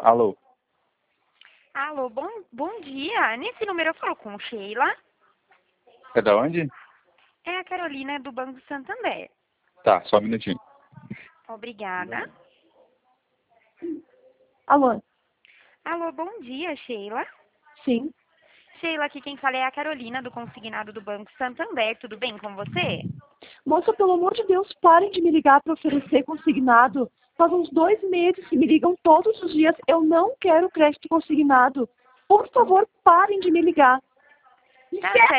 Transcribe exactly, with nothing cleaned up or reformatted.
Alô? Alô, bom, bom dia. Nesse número eu falo com Sheila. É da onde? É a Carolina do Banco Santander. Tá, só um minutinho. Obrigada. Alô? Alô, bom dia, Sheila. Sim. Sheila, aqui quem fala é a Carolina do Consignado do Banco Santander. Tudo bem com você? Moça, pelo amor de Deus, parem de me ligar para oferecer consignado. Faz uns dois meses que me ligam todos os dias. Eu não quero crédito consignado. Por favor, parem de me ligar. Tá certo.